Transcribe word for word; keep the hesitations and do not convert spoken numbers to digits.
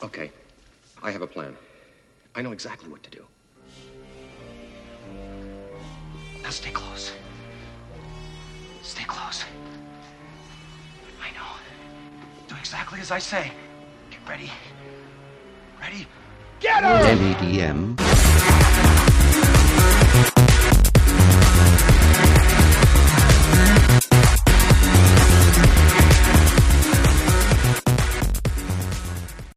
Okay. I have a plan. I know exactly what to do. Now stay close. Stay close. I know. Do exactly as I say. Get ready. Ready? Get her! M A D M